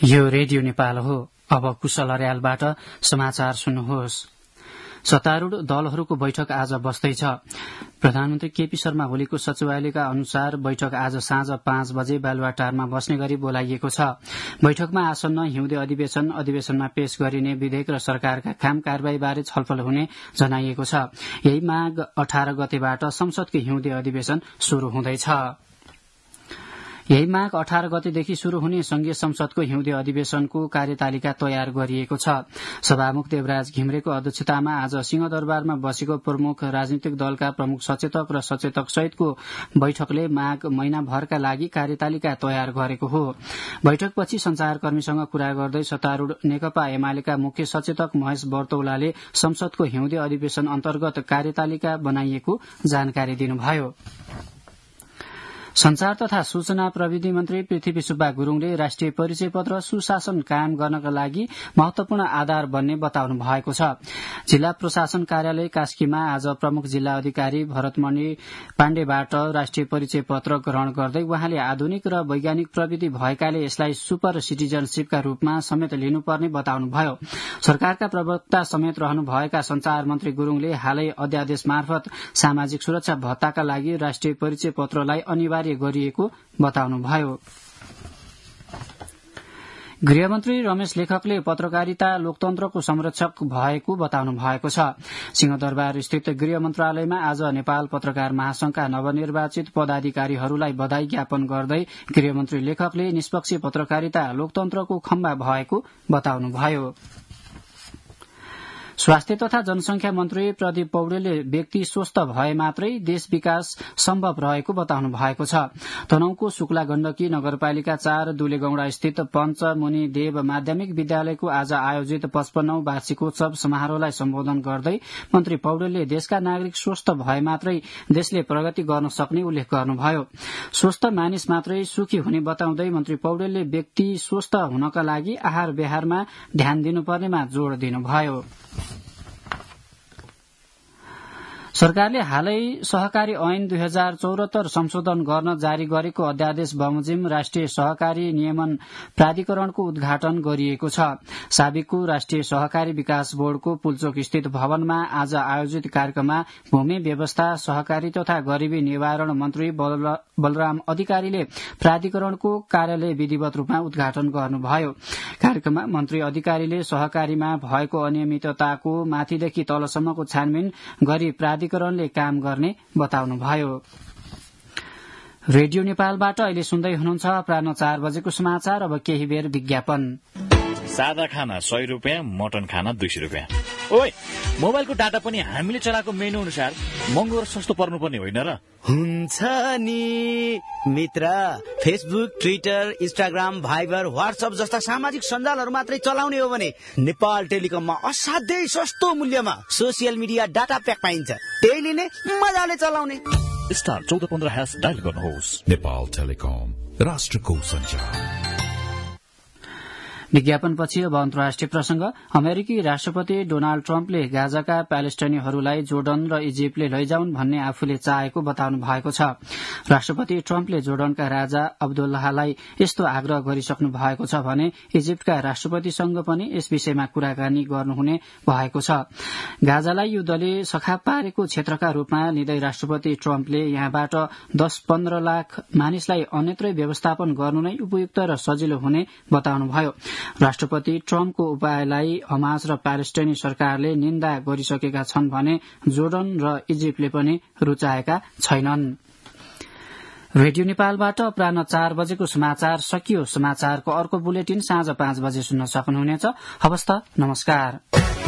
यो रेडियो नेपाल हो। अब कुशल अर्यालबाट समाचार सुन्नुहोस्। सत्तारूढ़ दलहरूको बैठक आज बस्दैछ। प्रधानमन्त्री केपी शर्मा ओलीको सचिवालयका अनुसार बैठक आज साँझ 5 बजे बालुवाटारमा बस्ने गरी बोलाइएको छ। बैठकमा आसन्न हिउँदे अधिवेशनमा पेश गरिने विधेयक र सरकारका काम कार्यवाहीबारे छलफल हुने जनाइएको छ। यही माघ 18 गतेबाट संसदको हिउँदे अधिवेशन शुरू हुँदैछ। यही माघ 18 गतेदेखि शुरू हुने संघीय संसदको हिउँदे अधिवेशनको कार्यतालिका तयार गरिएको छ। सभामुख देवराज घिमिरेको अध्यक्षतामा आज सिंहदरबारमा बसेको प्रमुख राजनीतिक दलका प्रमुख सचेतक र सचेतक सहितको बैठकले माघ महिनाभरका लागि कार्यतालिका तयार गरेको हो। बैठकपछि संचारकर्मीसँग कुरा गर्दै सत्तारूढ़ नेकपा एमालेका मुख्य सचेतक महेश बर्तौलाले संसदको हिउँदे अधिवेशन अन्तर्गत कार्यतालिका बनाइएको जानकारी दिनुभयो। संचार तथा सूचना प्रविधि मन्त्री पृथ्वी सुब्बा गुरूङले राष्ट्रिय परिचय पत्र सुशासन कायम गर्नका लागि महत्वपूर्ण आधार बन्ने बताउनु भएको छ। जिल्ला प्रशासन कार्यालय कास्कीमा आज प्रमुख जिल्ला अधिकारी भरतमणि पाण्डेबाट राष्ट्रिय परिचय पत्र ग्रहण गर्दै उहाँले आधुनिक र वैज्ञानिक प्रविधि भएकाले यसलाई सुपर सिटिजनशिपका रूपमा समेत लिनुपर्ने बताउनुभयो। सरकारका प्रवक्ता समेत रहनुभएका संचार मन्त्री गुरूङले हालै अध्यादेश मार्फत सामाजिक सुरक्षा भत्ताका लागि राष्ट्रिय परिचय पत्रलाई अनिवार्य गरिएको बताउनुभयो। गृहमन्त्री रमेश लेखकले पत्रकारिता लोकतन्त्रको संरक्षक भएको बताउनु भएको छ। सिंहदरबार स्थित गृह मन्त्रालयमा आज नेपाल पत्रकार महासंघका नवनिर्वाचित पदाधिकारीहरूलाई बधाई ज्ञापन गर्दै गृहमन्त्री लेखकले निष्पक्ष पत्रकारिता लोकतन्त्रको खम्बा भएको बताउनुभयो। स्वास्थ्य तथा जनसंख्या मन्त्री प्रदीप पौडेलले व्यक्ति स्वस्थ भए मात्रै देश विकास सम्भव रहेको बताउनु भएको छ। तनहुँको शुक्ला गण्डकी नगरपालिका 4 दुलेगौंडा स्थित पञ्चमुनि देव माध्यमिक विद्यालयको आज आयोजित 55औं वार्षिकोत्सव समारोहलाई सम्बोधन गर्दै मन्त्री पौडेलले देशका नागरिक स्वस्थ भए मात्रै देशले प्रगति गर्न सक्ने उल्लेख गर्नुभयो। स्वस्थ मानिस मात्रै सुखी हुने बताउँदै मन्त्री पौडेलले व्यक्ति स्वस्थ हुनका लागि आहार विहारमा ध्यान दिनुपर्नेमा जोड़ दिनुभयो। सरकारले हालै सहकारी ऐन 2074 संशोधन गर्न जारी गरेको अध्यादेश बमोजिम राष्ट्रिय सहकारी नियमन प्राधिकरणको उद्घाटन गरिएको छ। साबिकको राष्ट्रिय सहकारी विकास बोर्डको पुल्चोक स्थित भवनमा आज आयोजित कार्यक्रममा भूमि व्यवस्था सहकारी तथा गरीबी निवारण मन्त्री बलराम अधिकारीले प्राधिकरणको कार्यालय विधिवत रूपमा उद्घाटन गर्नुभयो। कार्यक्रममा मन्त्री अधिकारीले सहकारीमा भएको अनियमितताको माथिदेखि तलसम्मको छानबिन गरी प्राधिकरणले काम गर्ने बताउनुभयो। रेडियो नेपालबाट अहिले सुन्दै हुनुहुन्छ अपराह्न 4 बजेको समाचार। अब केही बेर विज्ञापन। सादा खाना 100 रुपियाँ, मटन खाना 200 रुपियाँ। ओइ, मोबाइलको डाटा पनि हामीले चलाएको मेनु अनुसार महँगो र सस्तो पर्नुपर्ने होइन र? हुन्छ नि मित्र, Facebook, Twitter, Instagram, Viber, WhatsApp जस्ता सामाजिक सञ्जालहरू मात्रै चलाउने हो भने नेपाल टेलिकममा असाध्यै सस्तो मूल्यमा सोसियल मिडिया डाटा प्याक पाइन्छ। त्यही लिने, मजाले चलाउने। स्टार 1415# डायल गर्नुहोस्। नेपाल टेलिकम, राष्ट्रको सञ्चार। विज्ञापनपछि अब अन्तर्राष्ट्रिय प्रसंग। अमेरिकी राष्ट्रपति डोनाल्ड ट्रम्पले गाजाका प्यालेस्टाइनीहरूलाई जोर्डन र इजिप्टले लैजाउन् भन्ने आफूले चाहेको बताउनु भएको छ। राष्ट्रपति ट्रम्पले जोर्डनका राजा अब्दुल्लाहलाई यस्तो आग्रह गरिसक्नु भएको छ भने इजिप्टका राष्ट्रपतिसँग पनि यस विषयमा कुराकानी गर्नुहुने भएको छ। गाजालाई युद्धले सखाप पारेको क्षेत्रका रूपमा लिँदै राष्ट्रपति ट्रम्पले यहाँबाट 10-15 लाख मानिसलाई अन्यत्रै व्यवस्थापन गर्नु नै उपयुक्त र सजिलो हुने बताउनुभयो। राष्ट्रपति ट्रम्पको उपायलाई हमास र प्यालेस्टाइनी सरकारले निन्दा गरिसकेका छन् भने जोर्डन र इजिप्टले पनि रुचाएका छैनन्। रेडियो नेपालबाट अपराह्न 4 बजेको समाचार सकियो। समाचारको अर्को बुलेटिन साँझ 5 बजे सुन्न सक्नुहुनेछ। हवस् त, नमस्कार।